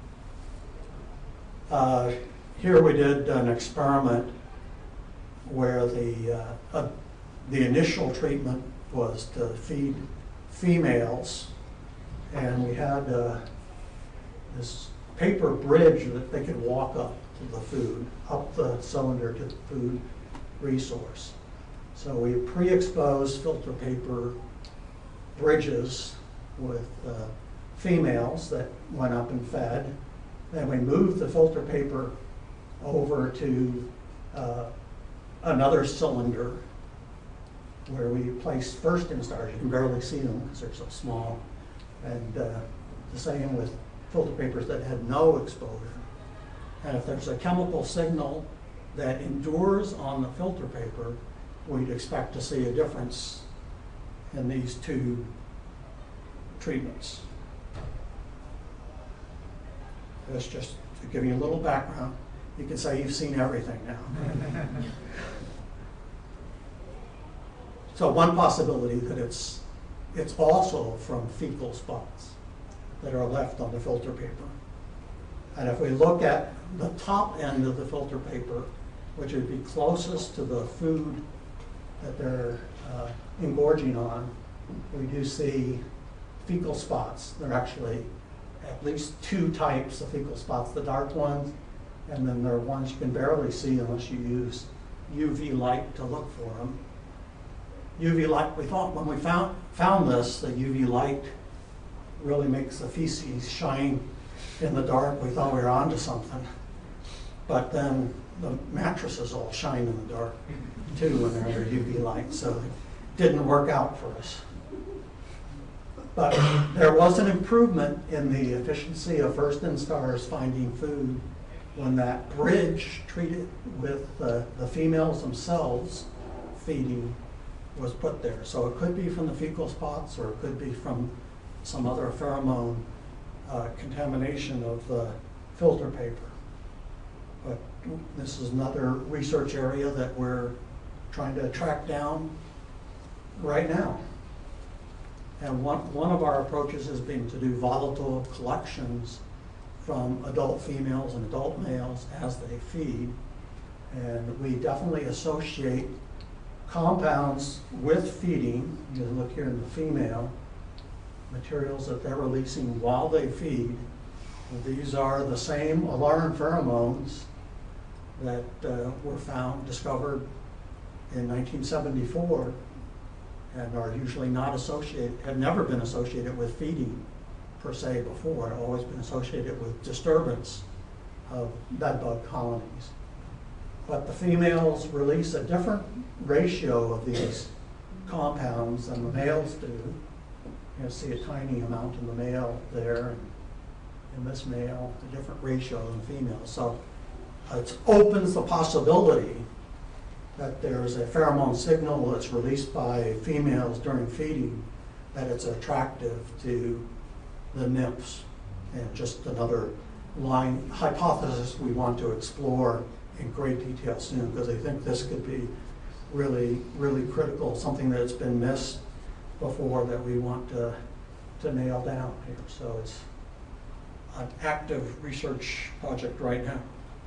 Here we did an experiment where the initial treatment was to feed females, and we had this paper bridge that they could walk up to the food, up the cylinder to the food resource. So we pre-exposed filter paper bridges with females that went up and fed. Then we moved the filter paper over to another cylinder where we placed first instars. You can barely see them because they're so small. And the same with filter papers that had no exposure. And if there's a chemical signal that endures on the filter paper, we'd expect to see a difference in these two treatments. That's just to give you a little background. You can say you've seen everything now. So one possibility that it's also from fecal spots that are left on the filter paper. And if we look at the top end of the filter paper, which would be closest to the food that they're engorging on, we do see fecal spots. There are actually at least two types of fecal spots, the dark ones, and then there are ones you can barely see unless you use UV light to look for them. UV light, we thought when we found this, the UV light really makes the feces shine in the dark. We thought we were onto something. But then the mattresses all shine in the dark too when they're under UV light, so it didn't work out for us. But there was an improvement in the efficiency of first instars finding food when that bridge treated with the females themselves feeding was put there. So it could be from the fecal spots, or it could be from some other pheromone contamination of the filter paper. But this is another research area that we're trying to track down right now. And one of our approaches has been to do volatile collections from adult females and adult males as they feed. And we definitely associate compounds with feeding. You can look here in the female, materials that they're releasing while they feed. And these are the same alarm pheromones that were discovered in 1974 and are usually not associated, have never been associated with feeding per se before, always been associated with disturbance of bedbug colonies. But the females release a different ratio of these compounds than the males do. You'll see a tiny amount in the male there, and in this male, a different ratio than the female. So it opens the possibility that there's a pheromone signal that's released by females during feeding, that it's attractive to the nymphs. And just another line hypothesis we want to explore in great detail soon, because I think this could be really, really critical, something that's been missed before that we want to nail down here. So it's an active research project right now.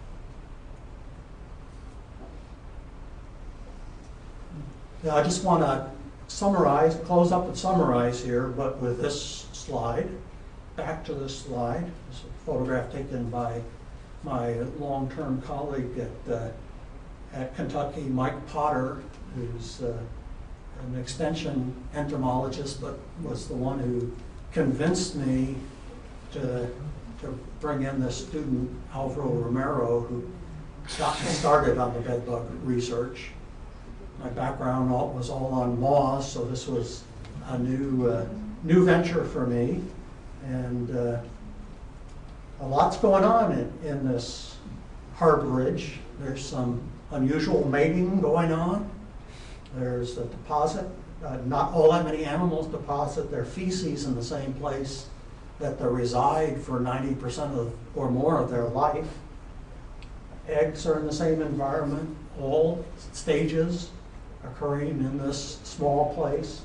Now, I just want to summarize, close up and summarize here, but with this slide. Back to this slide. This is a photograph taken by my long-term colleague at Kentucky, Mike Potter, who's an extension entomologist, but was the one who convinced me to bring in this student, Alvaro Romero, who got me started on the bedbug research. My background was all on moths, so this was a new venture for me, and a lot's going on in this harborage. There's some unusual mating going on. There's a deposit. Not all that many animals deposit their feces in the same place that they reside for 90% of or more of their life. Eggs are in the same environment, all stages occurring in this small place.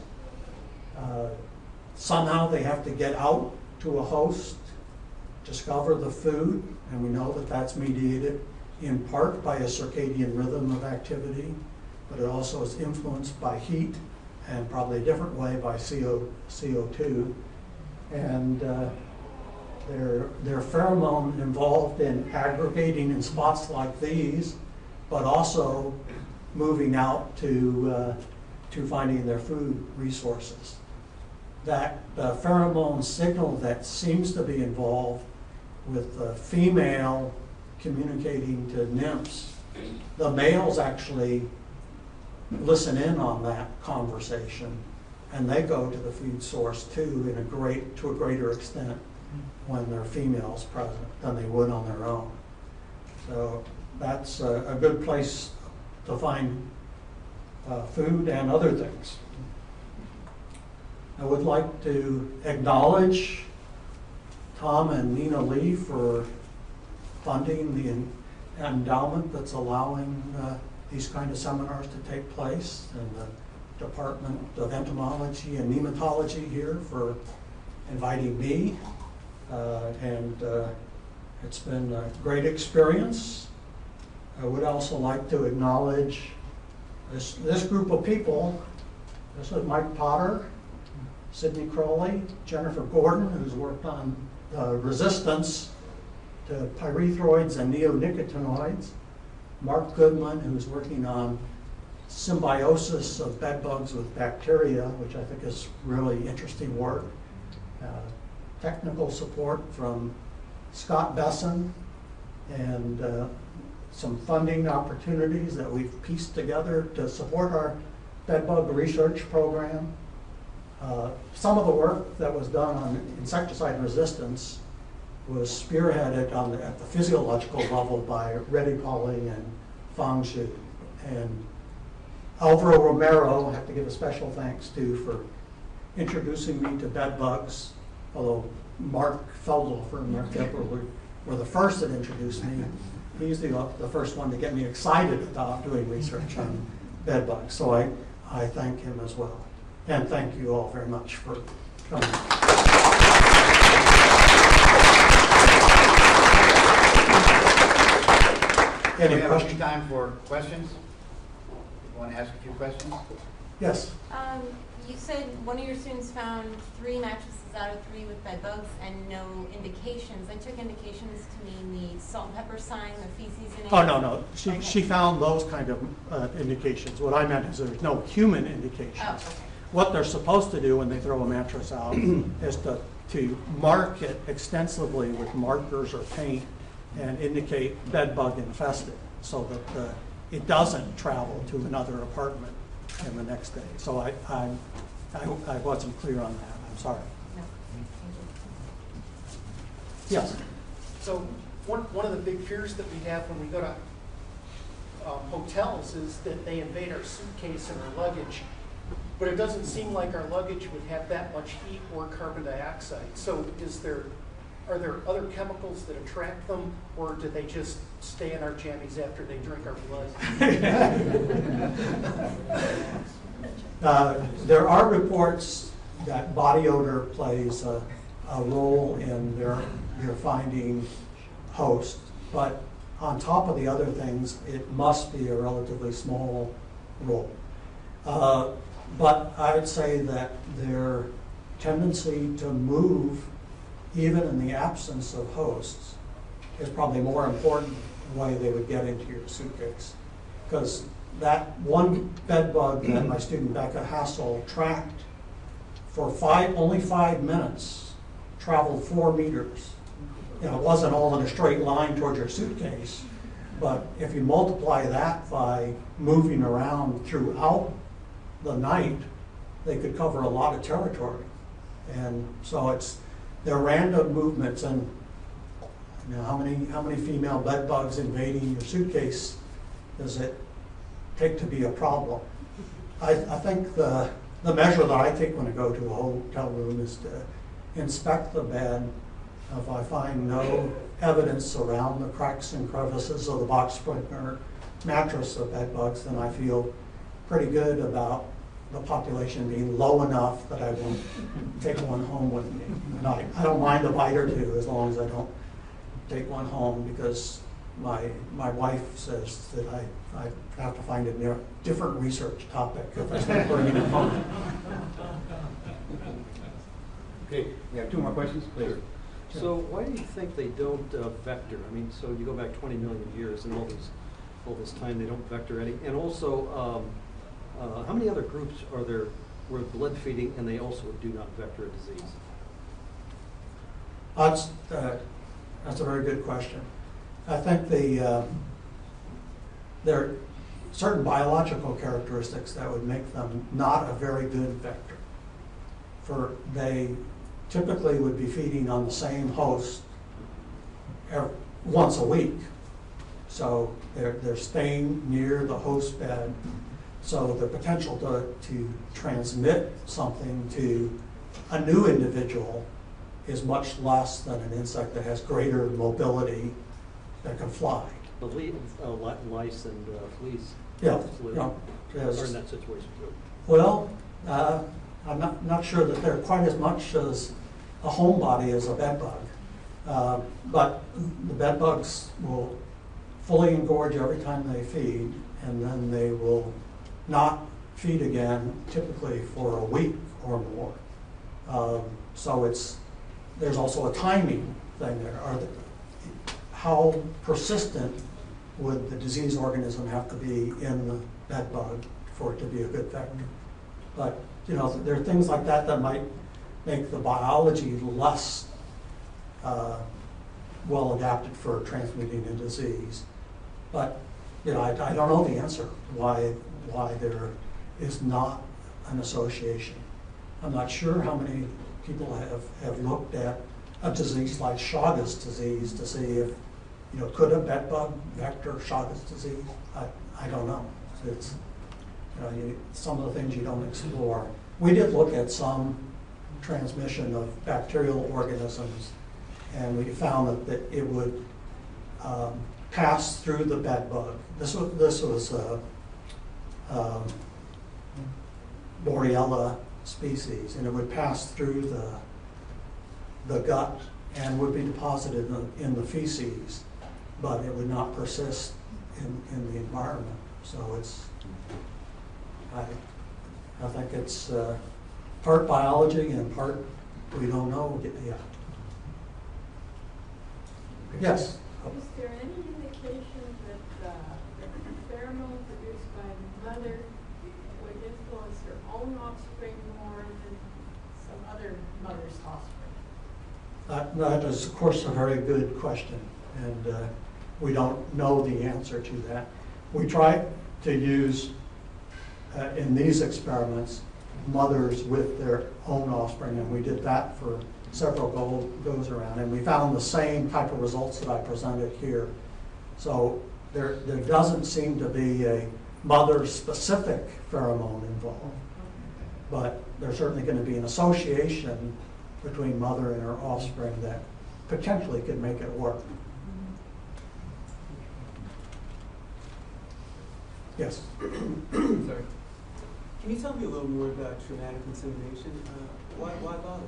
Somehow they have to get out to a host, discover the food, and we know that that's mediated in part by a circadian rhythm of activity, but it also is influenced by heat and probably a different way by CO2. And their pheromone involved in aggregating in spots like these, but also moving out to finding their food resources. That pheromone signal that seems to be involved with the female communicating to nymphs, the males actually listen in on that conversation, and they go to the food source too to a greater extent when there are females present than they would on their own. So that's a good place to find food and other things. I would like to acknowledge Tom and Nina Lee for funding the endowment that's allowing these kind of seminars to take place, and the Department of Entomology and Nematology here for inviting me. It's been a great experience. I would also like to acknowledge this group of people. This is Mike Potter, Sidney Crowley, Jennifer Gordon, who's worked on resistance to pyrethroids and neonicotinoids, Mark Goodman, who's working on symbiosis of bed bugs with bacteria, which I think is really interesting work. Technical support from Scott Besson, and some funding opportunities that we've pieced together to support our bedbug research program. Some of the work that was done on insecticide resistance was spearheaded at the physiological level by Reddy Pauly and Fang Xu. And Alvaro Romero, I have to give a special thanks to for introducing me to bed bugs, although Mark Feldhofer and Mark Kepler were the first that introduced me. He's the first one to get me excited about doing research on bed bugs. So I thank him as well. And thank you all very much for coming. Any questions? Time for questions? You want to ask a few questions? Yes. You said one of your students found 3 mattresses out of 3 with bed bugs and no indications. I took indications to mean the salt and pepper sign, the feces in it. Oh, no. Okay. She found those kind of indications. What I meant is there's no human indications. Oh, okay. What they're supposed to do when they throw a mattress out is to mark it extensively with markers or paint and indicate bed bug infested, so that it doesn't travel to another apartment in the next day. So I wasn't clear on that. I'm sorry. No. Yes. So one of the big fears that we have when we go to hotels is that they invade our suitcase and our luggage, but it doesn't seem like our luggage would have that much heat or carbon dioxide. So are there other chemicals that attract them, or do they just stay in our jammies after they drink our blood? There are reports that body odor plays a role in their finding host, but on top of the other things, it must be a relatively small role. But I would say that their tendency to move, even in the absence of hosts, is probably more important the way they would get into your suitcase. Because that one bed bug that my student Becca Hassel tracked for only 5 minutes, traveled 4 meters. It wasn't all in a straight line towards your suitcase, but if you multiply that by moving around throughout the night, they could cover a lot of territory. And so they're random movements, and how many female bed bugs invading your suitcase does it take to be a problem? I think the measure that I take when I go to a hotel room is to inspect the bed. If I find no evidence around the cracks and crevices of the box spring or mattress of bed bugs, then I feel pretty good about the population being low enough that I won't take one home with me. And I don't mind a bite or two as long as I don't take one home, because my wife says that I have to find a different research topic if I start bringing it home. Okay, We have two more questions, please. so why do you think they don't vector? I mean, so you go back 20 million years and all this time they don't vector any. And also, how many other groups are there where blood feeding and they also do not vector a disease? That's a very good question. I think there are certain biological characteristics that would make them not a very good vector. They typically would be feeding on the same host once a week. So they're staying near the host bed. So the potential to transmit something to a new individual is much less than an insect that has greater mobility that can fly. The lice and fleas Yeah, are in that situation too. well, I'm not sure that they're quite as much as a homebody as a bed bug. But the bed bugs will fully engorge every time they feed, and then they will not feed again typically for a week or more. So there's also a timing thing there. How persistent would the disease organism have to be in the bed bug for it to be a good vector? But there are things like that that might make the biology less well adapted for transmitting a disease. But I don't know the answer why there is not an association. I'm not sure how many people have looked at a disease like Chagas disease to see if could a bed bug vector Chagas disease? I don't know. It's some of the things you don't explore. We did look at some transmission of bacterial organisms, and we found that it would pass through the bed bug. This was Borrelia species, and it would pass through the gut and would be deposited in the feces, but it would not persist in the environment. So I think it's part biology and part we don't know yet. Yes? Is there any indication that the pheromone produced by the mother would influence her own offspring more than some other mother's offspring? That is, of course, a very good question, and we don't know the answer to that. We try to use, in these experiments, mothers with their own offspring, and we did that for several goes around, and we found the same type of results that I presented here. So there doesn't seem to be a mother-specific pheromone involved, but there's certainly going to be an association between mother and her offspring that potentially could make it work. Yes? Sorry. Can you tell me a little more about traumatic insemination? Why bother?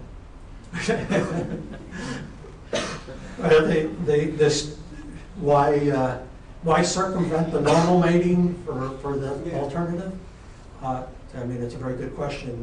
Why circumvent the normal mating for the alternative? I mean, it's a very good question.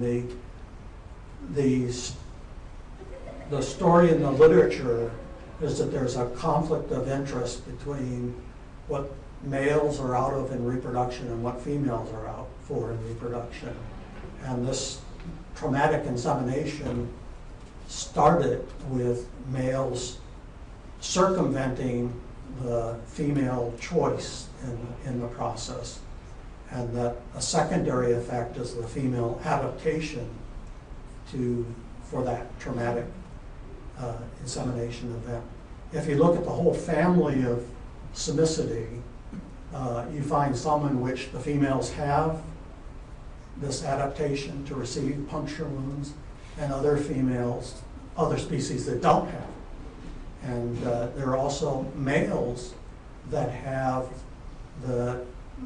The story in the literature is that there's a conflict of interest between what males are out of in reproduction and what females are out for in reproduction. And this traumatic insemination started with males circumventing the female choice in the process. And that a secondary effect is the female adaptation for that traumatic insemination event. If you look at the whole family of Simicidae, you find some in which the females have this adaptation to receive puncture wounds, and other females other species that don't have. And there are also males that have the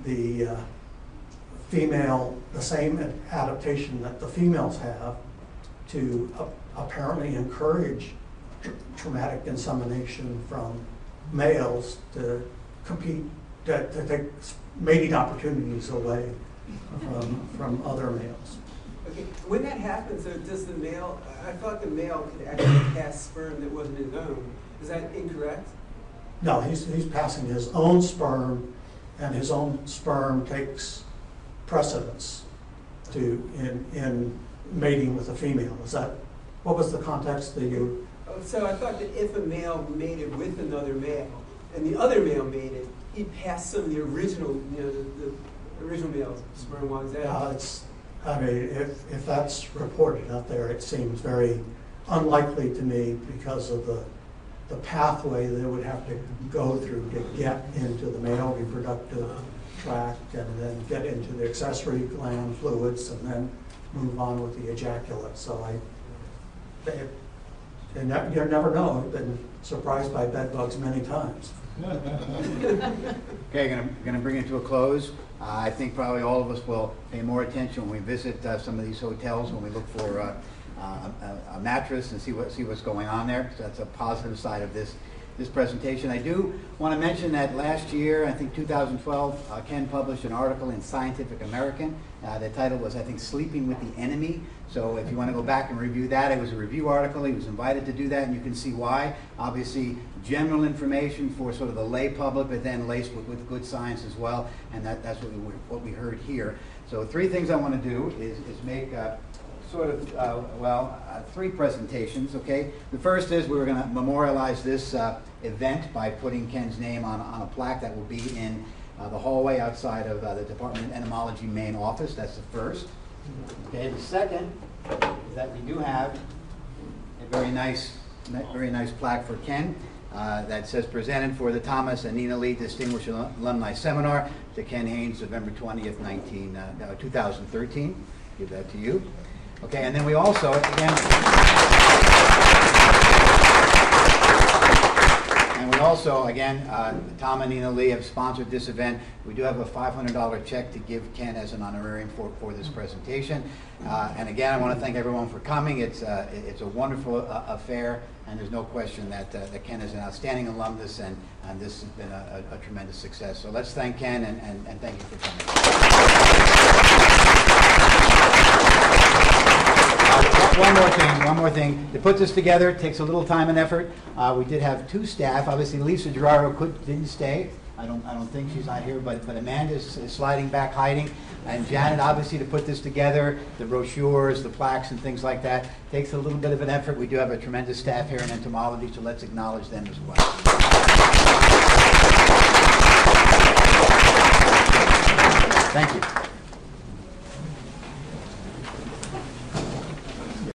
female, the same adaptation that the females have to apparently encourage traumatic insemination from males to compete, to take mating opportunities away from other males. Okay, when that happens, so does the male, I thought the male could actually pass sperm that wasn't his own. Is that incorrect? No, he's passing his own sperm, and his own sperm takes precedence in mating with a female. Is that, what was the context that you? So I thought that if a male mated with another male, and the other male mated, he'd pass some of the original, the original male's sperm was out. I mean, if that's reported out there, it seems very unlikely to me because of the pathway they would have to go through to get into the male reproductive tract and then get into the accessory gland fluids and then move on with the ejaculate. So you never know. I've been surprised by bed bugs many times. Okay, going to bring it to a close. I think probably all of us will pay more attention when we visit some of these hotels, when we look for a mattress and see what's going on there. So that's a positive side of this presentation. I do want to mention that last year, I think 2012, Ken published an article in Scientific American. The title was, I think, Sleeping with the Enemy. So if you want to go back and review that, it was a review article. He was invited to do that, and you can see why. Obviously, general information for sort of the lay public, but then laced with good science as well, and that's what we heard here. So 3 things I want to do is make three presentations, okay? The first is we're going to memorialize this event by putting Ken's name on a plaque that will be in the hallway outside of the Department of Entomology main office. That's the first. Okay, the second is that we do have a very nice plaque for Ken that says presented for the Thomas and Nina Lee Distinguished Alumni Seminar to Ken Haynes, November 20th, 2013. Give that to you. Okay, and then we also, again, Tom and Nina Lee have sponsored this event. We do have a $500 check to give Ken as an honorarium for this presentation. And again, I want to thank everyone for coming. It's a wonderful affair, and there's no question that Ken is an outstanding alumnus, and this has been a tremendous success. So let's thank Ken, and thank you for coming. One more thing. To put this together takes a little time and effort. We did have 2 staff. Obviously, Lisa Gerardo didn't stay. I don't think she's not here, but Amanda is sliding back, hiding, and Janet, obviously, to put this together, the brochures, the plaques, and things like that, takes a little bit of an effort. We do have a tremendous staff here in entomology, so let's acknowledge them as well. Thank you.